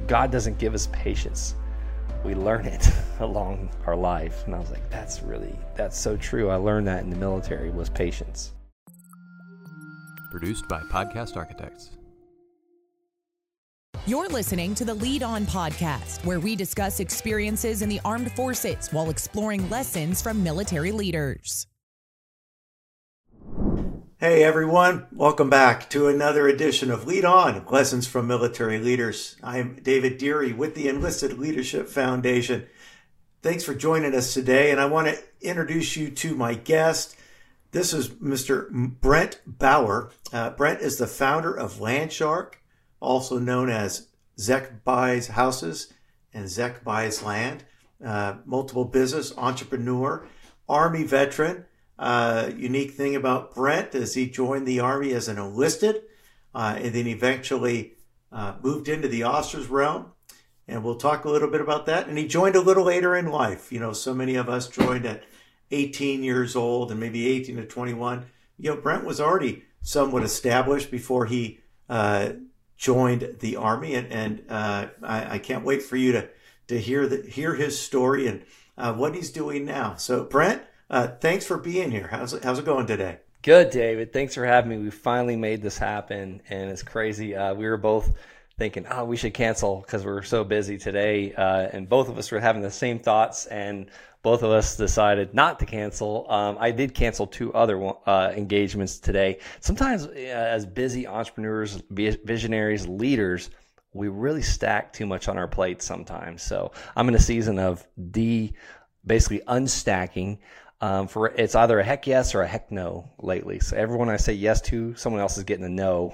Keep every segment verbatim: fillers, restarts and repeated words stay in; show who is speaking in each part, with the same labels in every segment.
Speaker 1: God doesn't give us patience. We learn it along our life. And I was like, that's really, that's so true. I learned that in the military was patience.
Speaker 2: Produced by Podcast Architects.
Speaker 3: You're listening to the Lead On Podcast, where we discuss experiences in the armed forces while exploring lessons from military leaders.
Speaker 4: Hey everyone, welcome back to another edition of Lead On, Lessons from Military Leaders. I'm David Deary with the Enlisted Leadership Foundation. Thanks for joining us today, and I want to introduce you to my guest. This is Mister Brent Bauer. Uh, Brent is the founder of Landshark, also known as Zek Buys Houses and Zek Buys Land, uh, multiple business entrepreneur, Army veteran. Uh, unique thing about Brent is he joined the Army as an enlisted, uh, and then eventually uh, moved into the officers realm. And we'll talk a little bit about that. And he joined a little later in life. You know, so many of us joined at eighteen years old and maybe eighteen to twenty-one. You know, Brent was already somewhat established before he uh, joined the Army. And, and uh, I, I can't wait for you to, to hear the, hear his story and uh, what he's doing now. So, Brent, Uh, thanks for being here. How's it, how's it going today?
Speaker 1: Good, David. Thanks for having me. We finally made this happen, and it's crazy. Uh, we were both thinking, oh, we should cancel because we're so busy today, uh, and both of us were having the same thoughts, and both of us decided not to cancel. Um, I did cancel two other uh, engagements today. Sometimes uh, as busy entrepreneurs, visionaries, leaders, we really stack too much on our plate sometimes. So I'm in a season of de, basically unstacking. Um, for it's either a heck yes or a heck no lately. So everyone I say yes to, someone else is getting a no.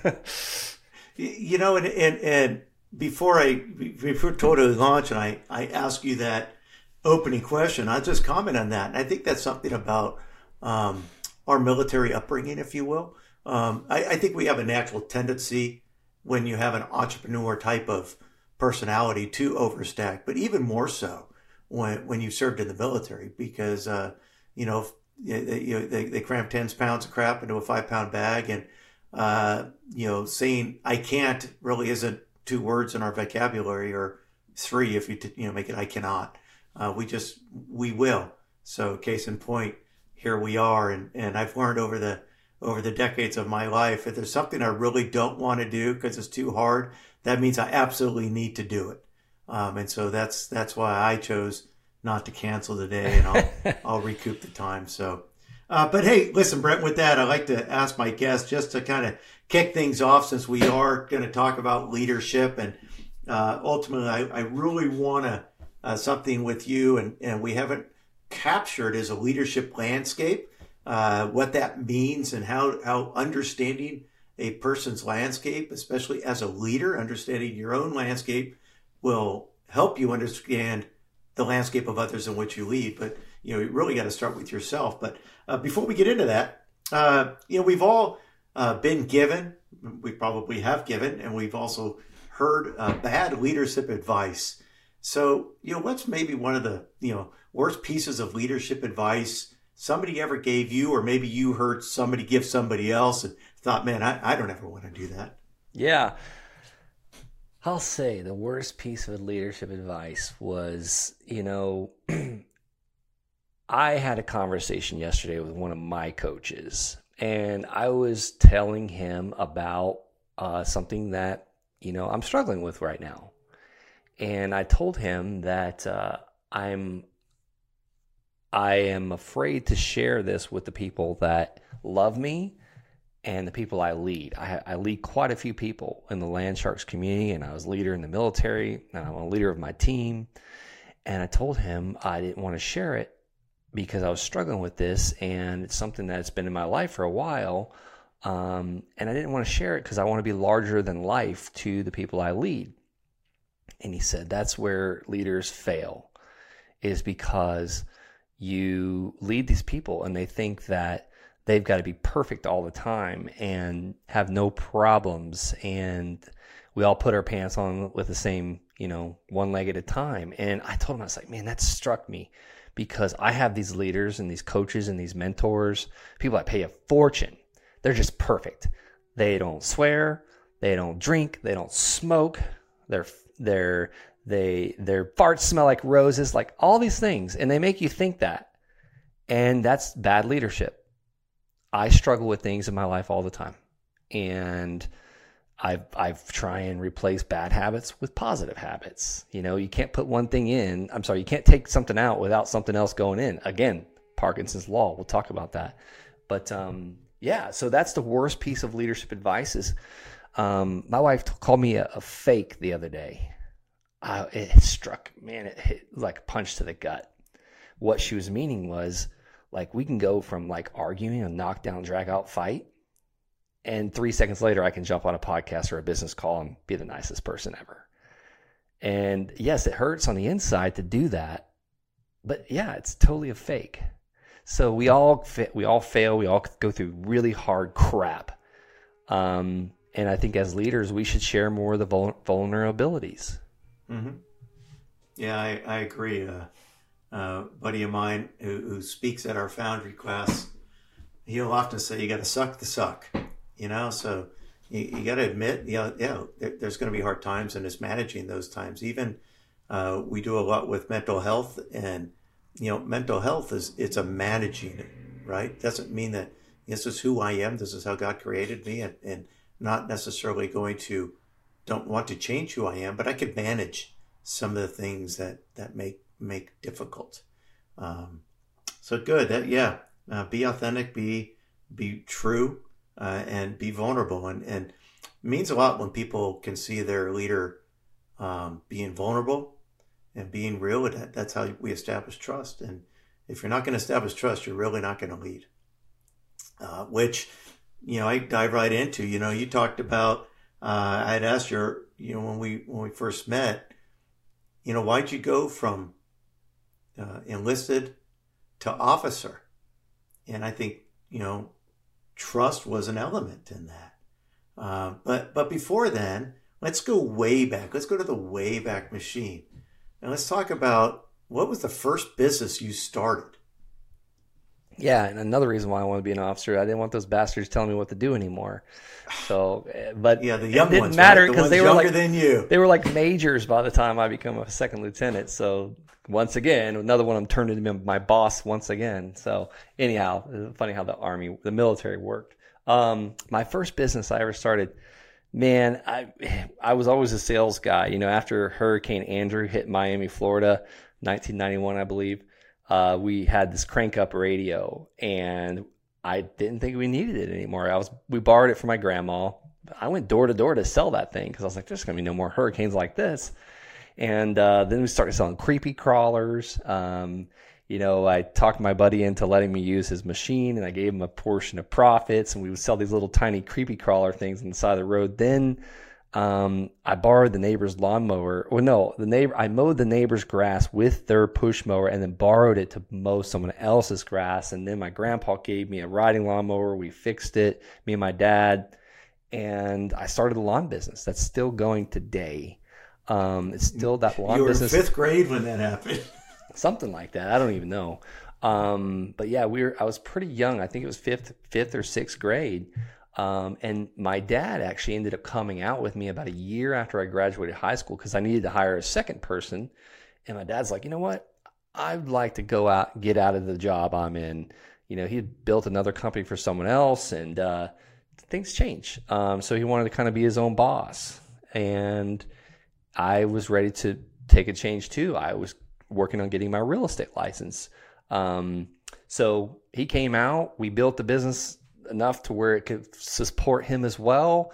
Speaker 4: You know, and, and and before I before totally launch, and I I ask you that opening question, I'll just comment on that. And I think that's something about um, our military upbringing, if you will. Um, I, I think we have a natural tendency when you have an entrepreneur type of personality to overstack, but even more so when when you served in the military, because uh, you know they, you know they, they cram ten pounds of crap into a five pound bag, and uh, you know saying I can't really isn't two words in our vocabulary, or three if you t- you know make it I cannot. Uh, we just we will. So case in point, here we are, and and I've learned over the over the decades of my life, if there's something I really don't want to do because it's too hard, that means I absolutely need to do it. Um, and so that's that's why I chose not to cancel today, and I'll I'll recoup the time. So, uh, but hey, listen, Brent. With that, I'd like to ask my guest just to kind of kick things off, since we are going to talk about leadership, and uh, ultimately, I, I really want to uh, something with you, and and we haven't captured as a leadership landscape, uh, what that means, and how how understanding a person's landscape, especially as a leader, understanding your own landscape, will help you understand the landscape of others in which you lead. But, you know, you really got to start with yourself. But uh, before we get into that, uh, you know, we've all uh, been given, we probably have given, and we've also heard uh, bad leadership advice. So, you know, what's maybe one of the, you know, worst pieces of leadership advice somebody ever gave you, or maybe you heard somebody give somebody else and thought, man, I, I don't ever want to do that?
Speaker 1: Yeah. I'll say the worst piece of leadership advice was, you know, I had a conversation yesterday with one of my coaches, and I was telling him about uh, something that, you know, I'm struggling with right now. And I told him that uh, I'm, I am afraid to share this with the people that love me and the people I lead. I, I lead quite a few people in the Landsharks community, and I was a leader in the military, and I'm a leader of my team. And I told him I didn't want to share it because I was struggling with this, and it's something that's been in my life for a while. Um, and I didn't want to share it because I want to be larger than life to the people I lead. And he said, that's where leaders fail, is because you lead these people and they think that they've got to be perfect all the time and have no problems. And we all put our pants on with the same, you know, one leg at a time. And I told him, I was like, man, that struck me, because I have these leaders and these coaches and these mentors, people that pay a fortune. They're just perfect. They don't swear. They don't drink. They don't smoke. They're, Their they their farts smell like roses, like all these things, and they make you think that, and that's bad leadership. I struggle with things in my life all the time, and I've I've tried and replace bad habits with positive habits. You know, you can't put one thing in. I'm sorry, you can't take something out without something else going in. Again, Parkinson's law. We'll talk about that. But um, yeah, so that's the worst piece of leadership advice. Is um, my wife t- called me a, a fake the other day. Uh, it struck, man, it hit like a punch to the gut. What she was meaning was, like, we can go from like arguing a knockdown, drag out fight, and three seconds later, I can jump on a podcast or a business call and be the nicest person ever. And yes, it hurts on the inside to do that, but yeah, it's totally a fake. So we all fa- we all fail. We all go through really hard crap. Um, and I think as leaders, we should share more of the vul- vulnerabilities.
Speaker 4: Mm-hmm. Yeah, I, I agree. Uh, uh, buddy of mine who, who speaks at our Foundry class, he'll often say, you got to suck the suck, you know? So you, you got to admit, you know, yeah, there, there's going to be hard times, and it's managing those times. Even uh, we do a lot with mental health, and, you know, mental health is, it's a managing it, right? Doesn't mean that this is who I am. This is how God created me, and, and not necessarily going to, don't want to change who I am, but I could manage some of the things that, that make, make difficult. Um, so good that, yeah, uh, be authentic, be, be true, uh, and be vulnerable. And, and it means a lot when people can see their leader, um, being vulnerable and being real. That, that's how we establish trust. And if you're not going to establish trust, you're really not going to lead, uh, which, you know, I dive right into, you know, you talked about, Uh, I had asked you, you know, when we when we first met, you know, why'd you go from uh, enlisted to officer? And I think, you know, trust was an element in that. Uh, but but before then, let's go way back. Let's go to the way back machine, and let's talk about what was the first business you started.
Speaker 1: Yeah, and another reason why I wanted to be an officer, I didn't want those bastards telling me what to do anymore. So, but
Speaker 4: yeah, the young
Speaker 1: it didn't
Speaker 4: ones,
Speaker 1: matter
Speaker 4: because
Speaker 1: right? the
Speaker 4: they
Speaker 1: were
Speaker 4: younger
Speaker 1: like
Speaker 4: than you.
Speaker 1: They were like majors by the time I become a second lieutenant. So once again, another one I'm turning into my boss once again. So anyhow, it's funny how the Army, the military worked. Um, my first business I ever started, man, I I was always a sales guy. You know, after Hurricane Andrew hit Miami, Florida, nineteen ninety-one, I believe. Uh, we had this crank up radio, and I didn't think we needed it anymore. I was, we borrowed it from my grandma. I went door to door to sell that thing because I was like, there's going to be no more hurricanes like this. And uh, then we started selling creepy crawlers. Um, you know, I talked my buddy into letting me use his machine, and I gave him a portion of profits, and we would sell these little tiny creepy crawler things on the side of the road. Then Um, I borrowed the neighbor's lawnmower. Well, no, the neighbor, I mowed the neighbor's grass with their push mower and then borrowed it to mow someone else's grass. And then my grandpa gave me a riding lawnmower. We fixed it, me and my dad, and I started a lawn business that's still going today. Um, it's still that lawn
Speaker 4: you were
Speaker 1: business.
Speaker 4: In fifth grade when that happened.
Speaker 1: Something like that. I don't even know. Um, but yeah, we were, I was pretty young. I think it was fifth, fifth or sixth grade. Um, and my dad actually ended up coming out with me about a year after I graduated high school because I needed to hire a second person. And my dad's like, you know what? I'd like to go out, get out of the job I'm in. You know, he had built another company for someone else, and uh, things change. Um, so he wanted to kind of be his own boss. And I was ready to take a change too. I was working on getting my real estate license. Um, so he came out, we built the business enough to where it could support him as well.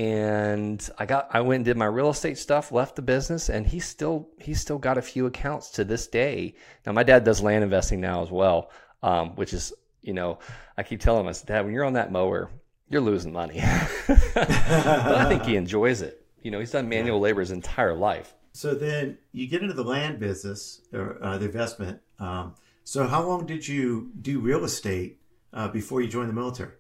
Speaker 1: And I got, I went and did my real estate stuff, left the business, and he still, he's still got a few accounts to this day. Now my dad does land investing now as well. Um, which is, you know, I keep telling him, I said, Dad, when you're on that mower, you're losing money. But I think he enjoys it. You know, he's done manual labor his entire life.
Speaker 4: So then you get into the land business, or uh, the investment. Um, so how long did you do real estate uh, before you joined the military?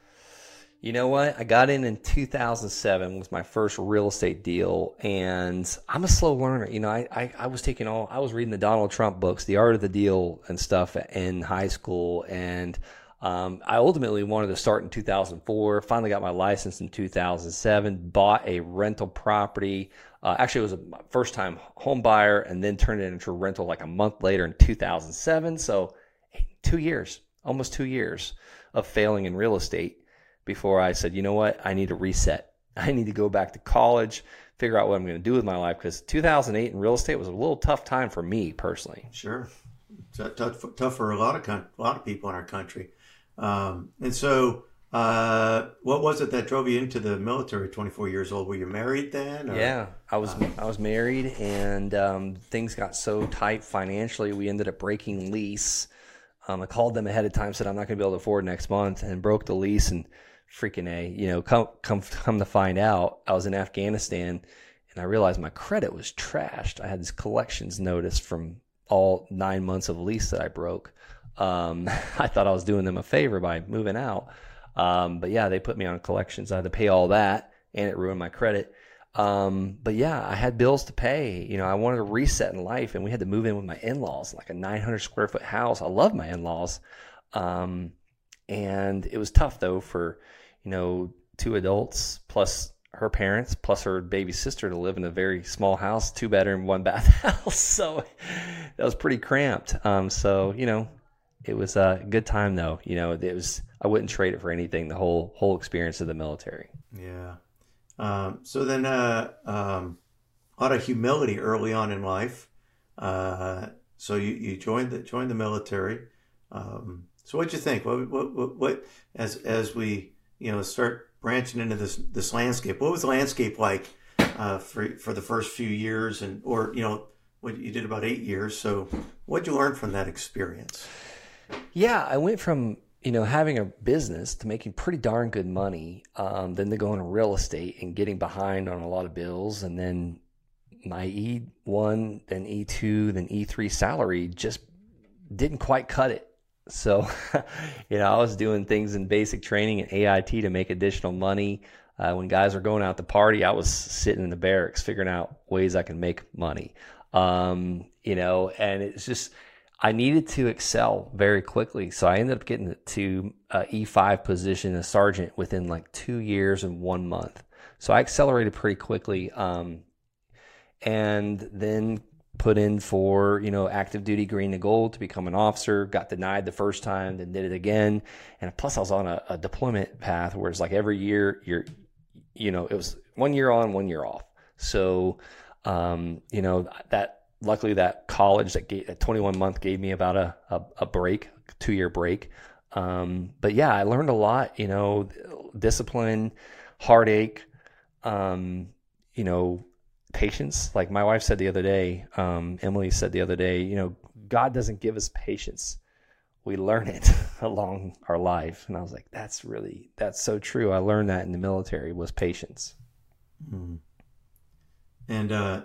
Speaker 1: You know what? I got in in two thousand seven was my first real estate deal, and I'm a slow learner. You know, I, I, I was taking all, I was reading the Donald Trump books, The Art of the Deal and stuff in high school, and Um, I ultimately wanted to start in two thousand four, finally got my license in two thousand seven, bought a rental property. Uh, actually, it was a first time home buyer and then turned it into a rental like a month later in two thousand seven. So two years, almost two years of failing in real estate before I said, you know what, I need to reset. I need to go back to college, figure out what I'm going to do with my life, because two thousand eight in real estate was a little tough time for me personally.
Speaker 4: Sure. It's tough, tough for a lot of con- a lot of people in our country. Um, and so, uh, what was it that drove you into the military? twenty-four years old. Were you married then? Or?
Speaker 1: Yeah, I was. Uh, I was married, and um, things got so tight financially, we ended up breaking lease. Um, I called them ahead of time, said I'm not going to be able to afford next month, and broke the lease. And freaking a, you know, come come come to find out, I was in Afghanistan, and I realized my credit was trashed. I had this collections notice from all nine months of lease that I broke. Um, I thought I was doing them a favor by moving out. Um, but yeah, they put me on collections. I had to pay all that, and it ruined my credit. Um, but yeah, I had bills to pay. You know, I wanted to reset in life, and we had to move in with my in-laws, like a nine hundred square foot house. I love my in-laws. Um, and it was tough though for, you know, two adults plus her parents plus her baby sister to live in a very small house, two bedroom, one bath house. So that was pretty cramped. Um, so, you know, it was a good time though. You know, it was, I wouldn't trade it for anything, the whole, whole experience of the military.
Speaker 4: Yeah. Um, so then, uh, um, a lot of humility early on in life. Uh, so you, you joined the, joined the military. Um, so what'd you think? What, what, what, what, as, as we, you know, start branching into this, this landscape, what was the landscape like, uh, for, for the first few years and, or, you know, what you did about eight years. So what'd you learn from that experience?
Speaker 1: Yeah, I went from, you know, having a business to making pretty darn good money, um, then to go into real estate and getting behind on a lot of bills. And then my E one, then E two, then E three salary just didn't quite cut it. So, you know, I was doing things in basic training and A I T to make additional money. Uh, when guys were going out to party, I was sitting in the barracks figuring out ways I can make money. Um, you know, and it's just, I needed to excel very quickly. So I ended up getting to uh, E five position as sergeant within like two years and one month. So I accelerated pretty quickly. Um, and then put in for, you know, active duty green to gold to become an officer, got denied the first time, then did it again. And plus I was on a, a deployment path where it's like every year you're, you know, it was one year on, one year off. So, um, you know, that, luckily that college, that gave, that twenty-one month gave me about a, a, a break, two year break. Um, but yeah, I learned a lot, you know, discipline, heartache, um, you know, patience. Like my wife said the other day, um, Emily said the other day, you know, God doesn't give us patience. We learn it along our life. And I was like, that's really, that's so true. I learned that in the military was patience.
Speaker 4: Mm. And, uh,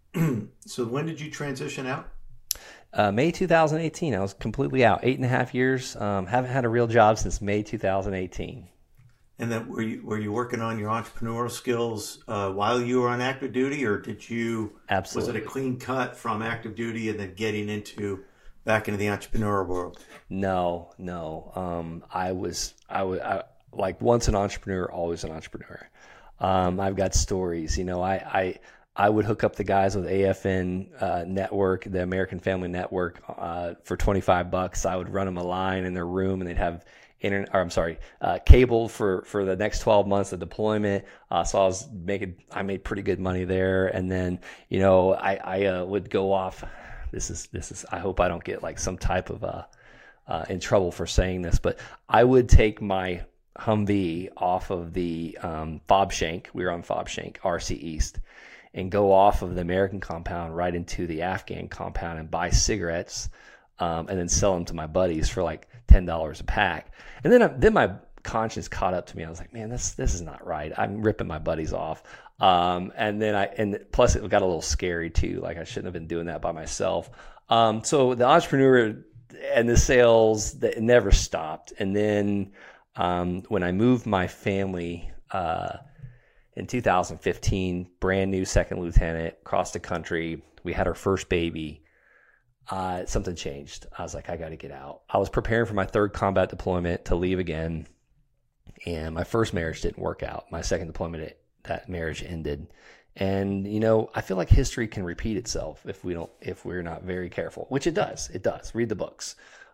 Speaker 4: so when did you transition out?
Speaker 1: Uh, May two thousand eighteen. I was completely out. Eight and a half years. Um, haven't had a real job since May two thousand eighteen.
Speaker 4: And then were you were you working on your entrepreneurial skills uh, while you were on active duty, or did you?
Speaker 1: Absolutely.
Speaker 4: Was it a clean cut from active duty and then getting into back into the entrepreneurial world?
Speaker 1: No, no. Um, I was I was I, like once an entrepreneur, always an entrepreneur. Um, I've got stories. You know, I I. I would hook up the guys with A F N uh, Network, the American Family Network, uh, for twenty-five bucks. I would run them a line in their room, and they'd have internet, or I'm sorry, uh, cable for, for the next twelve months of deployment. Uh, so I was making, I made pretty good money there. And then, you know, I, I uh, would go off. This is, this is, I hope I don't get like some type of, uh, uh, in trouble for saying this, but I would take my Humvee off of the um, Fob Shank. We were on Fob Shank, R C East, and go off of the American compound right into the Afghan compound and buy cigarettes, um, and then sell them to my buddies for like ten dollars a pack. And then, then my conscience caught up to me. I was like, man, this, this is not right. I'm ripping my buddies off. Um, and then I, and plus it got a little scary too. Like I shouldn't have been doing that by myself. Um, so the entrepreneur and the sales, that never stopped. And then, um, when I moved my family, uh, in two thousand fifteen, brand new second lieutenant, across the country. We had our first baby. uh, something changed. I was like, I got to get out. I was preparing for my third combat deployment to leave again. And my first marriage didn't work out. My second deployment, it, that marriage ended. And, you know, I feel like history can repeat itself if we don't, if we're not very careful, which it does. It does. Read the books.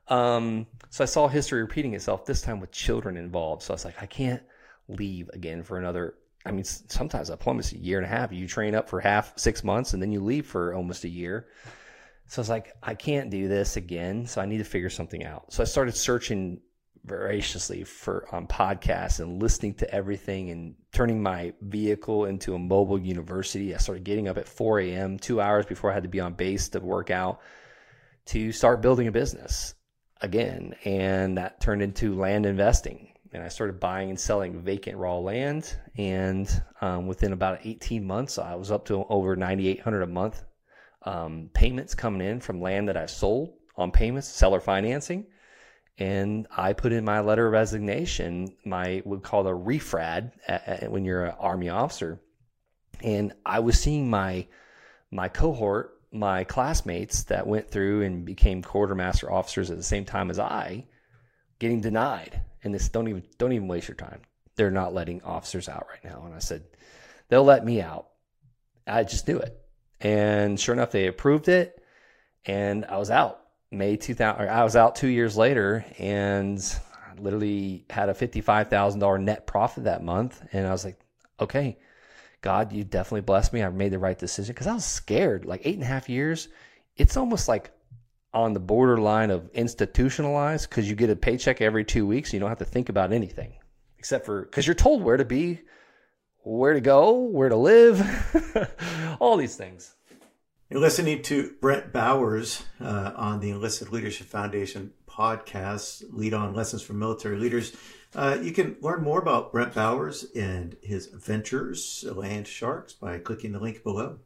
Speaker 1: Um, so I saw history repeating itself, this time with children involved. So I was like, I can't leave again for another, I mean, sometimes deployment's a year and a half. You train up for half, six months, and then you leave for almost a year. So I was like, I can't do this again. So I need to figure something out. So I started searching voraciously for on podcasts and listening to everything and turning my vehicle into a mobile university. I started getting up at four a.m., two hours before I had to be on base to work out, to start building a business again. And that turned into land investing. And I started buying and selling vacant raw land. And um, within about eighteen months, I was up to over nine thousand eight hundred dollars a month um, payments coming in from land that I've sold on payments, seller financing. And I put in my letter of resignation, my what we call a refrad uh, when you're an Army officer. And I was seeing my my cohort, my classmates that went through and became quartermaster officers at the same time as I, getting denied. And this, don't even don't even waste your time. They're not letting officers out right now. And I said, they'll let me out. I just knew it. And sure enough, they approved it, and I was out. May two thousand, I was out two years later, and I literally had a fifty-five thousand dollars net profit that month. And I was like, okay, God, you definitely blessed me. I made the right decision, because I was scared. Like eight and a half years, it's almost like on the borderline of institutionalized, because you get a paycheck every two weeks. You don't have to think about anything except for, because you're told where to be, where to go, where to live, all these things.
Speaker 4: You're listening to Brent Bowers uh, on the Enlisted Leadership Foundation podcast, Lead On Lessons from Military Leaders. Uh, you can learn more about Brent Bowers and his ventures, Land Sharks, by clicking the link below.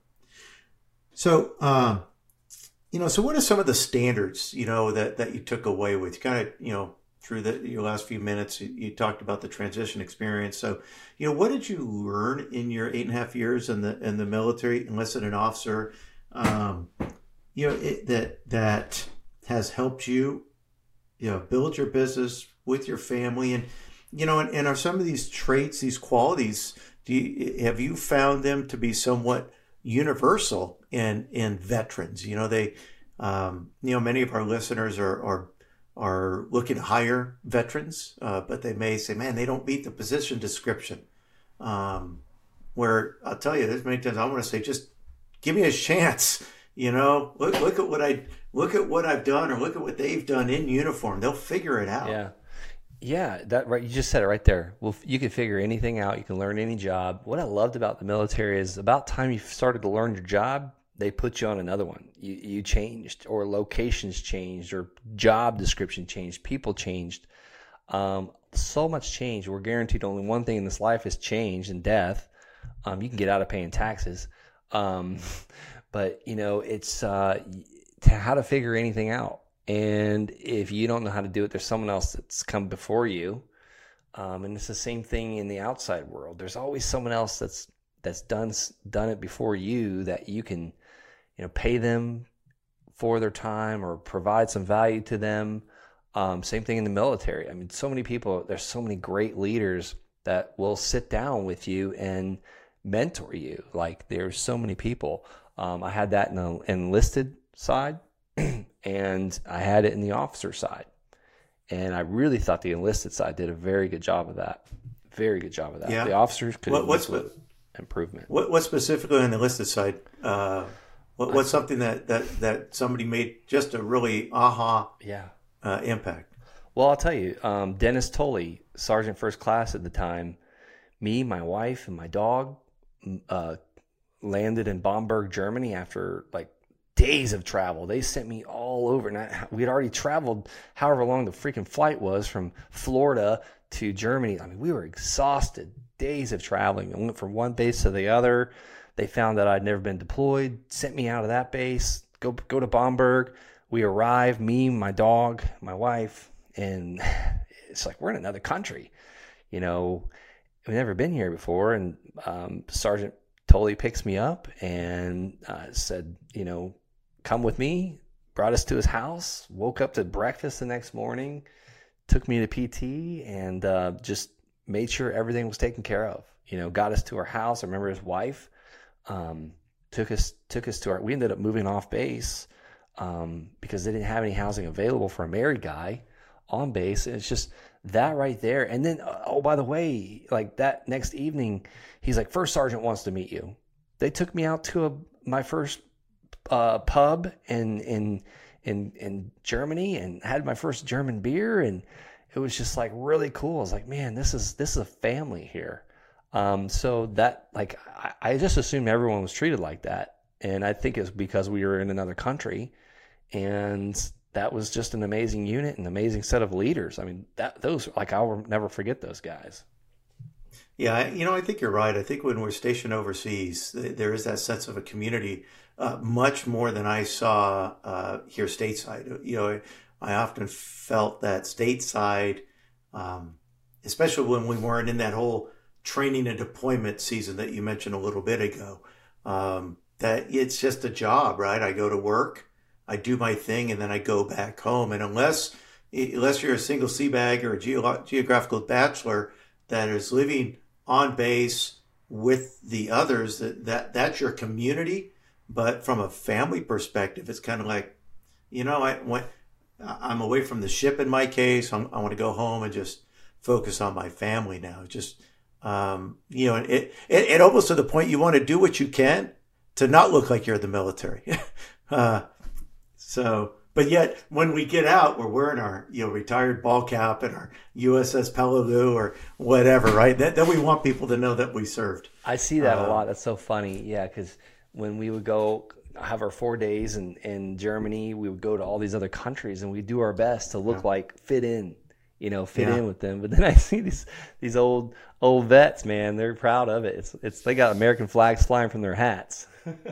Speaker 4: So, um, you know, so what are some of the standards, you know, that, that you took away with? You kind of, you know, through the, your last few minutes, you, you talked about the transition experience. So, you know, what did you learn in your eight and a half years in the in the military, enlisted an officer? Um, you know, it, that, that has helped you, you know, build your business with your family. And, you know, and, and are some of these traits, these qualities, do you, have you found them to be somewhat universal in, in veterans? You know, they, um, you know, many of our listeners are, are, are looking to hire veterans, uh, but they may say, man, they don't meet the position description. Um, where I'll tell you, there's many times I want to say, just give me a chance, you know, look, look at what I, look at what I've done, or look at what they've done in uniform. They'll figure it out.
Speaker 1: Yeah. Yeah. That right. You just said it right there. Well, you can figure anything out. You can learn any job. What I loved about the military is about time you started to learn your job, they put you on another one. You, you changed, or locations changed, or job description changed. People changed. Um, so much change. We're guaranteed only one thing in this life is change and death. Um, you can get out of paying taxes. Um, but you know, it's, uh, to how to figure anything out. And if you don't know how to do it, there's someone else that's come before you. Um, and it's the same thing in the outside world. There's always someone else that's, that's done, done it before you, that you can, you know, pay them for their time or provide some value to them. Um, same thing in the military. I mean, so many people, there's so many great leaders that will sit down with you and mentor you. Like, there's so many people. Um, I had that in the enlisted side, and I had it in the officer side. And I really thought the enlisted side did a very good job of that. Very good job of that.
Speaker 4: Yeah.
Speaker 1: The officers could
Speaker 4: what, what's
Speaker 1: with improvement.
Speaker 4: What, what specifically on the enlisted side? Uh, what, what's something that, that, that somebody made just a really aha
Speaker 1: yeah
Speaker 4: uh, impact?
Speaker 1: Well, I'll tell you, um, Dennis Tolley, Sergeant First Class at the time, me, my wife, and my dog uh, landed in Bamberg, Germany after like days of travel. They sent me all over, and I, we'd already traveled however long the freaking flight was from Florida to Germany. I mean, we were exhausted. Days of traveling. I went from one base to the other. They found that I'd never been deployed, sent me out of that base, go go to Bamberg. We arrived, me, my dog, my wife, and it's like we're in another country. You know, we've never been here before. And um, Sergeant Tolley picks me up and uh, said, you know, come with me, brought us to his house, woke up to breakfast the next morning, took me to P T, and uh, just made sure everything was taken care of. You know, got us to our house. I remember his wife um, took us took us to our. We ended up moving off base um, because they didn't have any housing available for a married guy on base. And it's just that right there. And then, oh, by the way, like that next evening, he's like, First Sergeant wants to meet you. They took me out to a my first uh, pub in in in in Germany and had my first German beer, and it was just like really cool. I was like, man, this is this is a family here. Um, so that like I, I just assumed everyone was treated like that, and I think it's because we were in another country, and that was just an amazing unit, an amazing set of leaders. I mean, that those like I'll never forget those guys.
Speaker 4: Yeah, you know, I think you're right. I think when we're stationed overseas, there is that sense of a community, uh, much more than I saw uh, here stateside. You know, I often felt that stateside, um, especially when we weren't in that whole training and deployment season that you mentioned a little bit ago, um, that it's just a job, right? I go to work, I do my thing, and then I go back home. And unless unless you're a single sea bag or a geo- geographical bachelor that is living on base with the others, that, that that's your community. But from a family perspective, it's kind of like, you know, I when I'm away from the ship in my case, I'm, I want to go home and just focus on my family now. Just, um, you know, it, it, it almost to the point you want to do what you can to not look like you're in the military. uh, so, but yet when we get out, we're wearing our, you know, retired ball cap and our U S S Peleliu or whatever, right? Then, then we want people to know that we served.
Speaker 1: I see that
Speaker 4: uh,
Speaker 1: a lot. That's so funny. Yeah, because when we would go have our four days in, in Germany, we would go to all these other countries and we do our best to look yeah. like fit in, you know, fit yeah. in with them. But then I see these these old old vets, man. They're proud of it. It's it's they got American flags flying from their hats.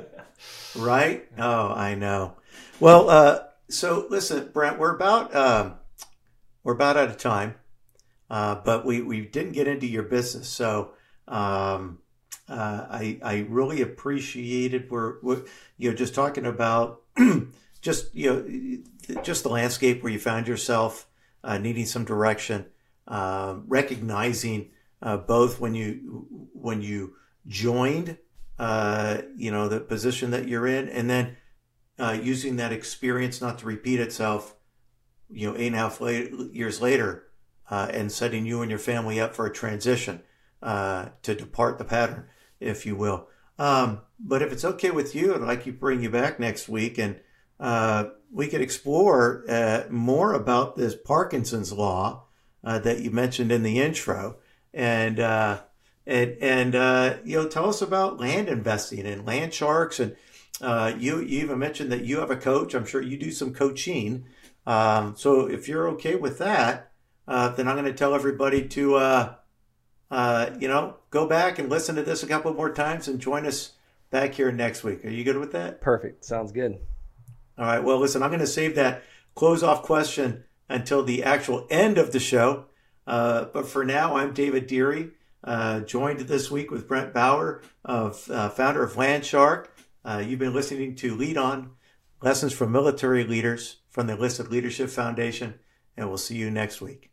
Speaker 4: Right? Oh, I know. Well, uh, so listen, Brent, we're about um, we're about out of time, uh, but we, we didn't get into your business, so um, uh, I I really appreciated we're, we're you know just talking about just you know just the landscape where you found yourself uh, needing some direction, uh, recognizing uh, both when you when you joined uh, you know the position that you're in, and then Uh, using that experience not to repeat itself, you know, eight and a half late, years later, uh, and setting you and your family up for a transition uh, to depart the pattern, if you will. Um, but if it's okay with you, I'd like to bring you back next week, and uh, we could explore uh, more about this Parkinson's law uh, that you mentioned in the intro, and uh, and and uh, you know, tell us about land investing and land sharks. And Uh, you, you even mentioned that you have a coach. I'm sure you do some coaching. Um, so if you're okay with that, uh, then I'm going to tell everybody to, uh, uh, you know, go back and listen to this a couple more times and join us back here next week. Are you good with that?
Speaker 1: Perfect. Sounds good.
Speaker 4: All right. Well, listen, I'm going to save that close off question until the actual end of the show. Uh, but for now, I'm David Deary, uh, joined this week with Brent Bauer, of uh, founder of Landshark. Uh, you've been listening to Lead On, Lessons from Military Leaders from the Enlisted Leadership Foundation, and we'll see you next week.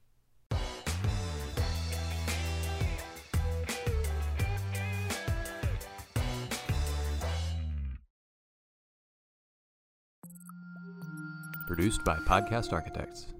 Speaker 2: Produced by Podcast Architects.